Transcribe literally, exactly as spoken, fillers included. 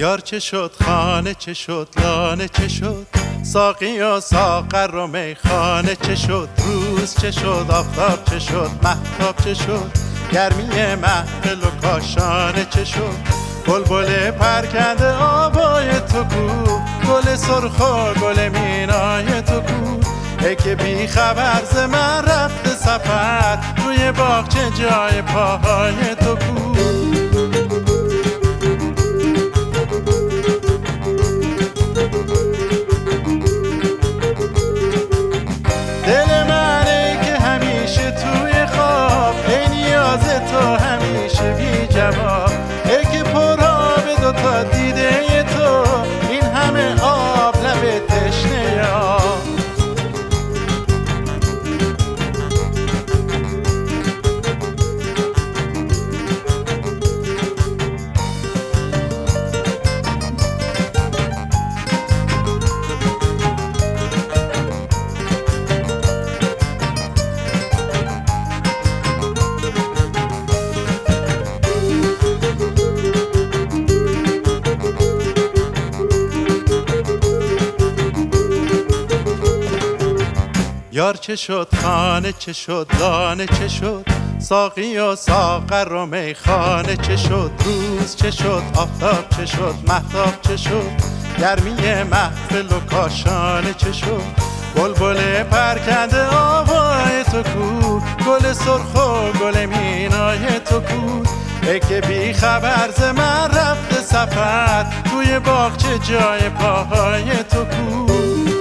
یار چه شد، خانه چه شد، لانه چه شد، ساقی و ساغر و میخانه چه شد، روز چه شد، آفتاب چه شد، مهتاب چه شد، گرمی محفل و کاشانه چه شد، بلبل پرکنده آوای تو کو، گل سرخ و گل مینای تو کو، ای که بی خبر ز من رفته سفر، روی باغچه جای پاهای تو کو. دل منه که همیشه توی خواب، ای نیاز تو همیشه بی جواب، ای که پرآب دوتا دیده تو، این همه آب لب تشنه آب. یار چه شد، خانه چه شد، لانه چه شد، ساقی و ساغر و میخانه چه شد، روز چه شد، آفتاب چه شد، مهتاب چه شد، گرمی محفل و کاشانه چه شد، بلبل پرکنده آوای تو کو، گل سرخ و گل مینای تو کو، ای که بی خبر ز من رفته سفر، توی باغچه جای پاهای تو کو.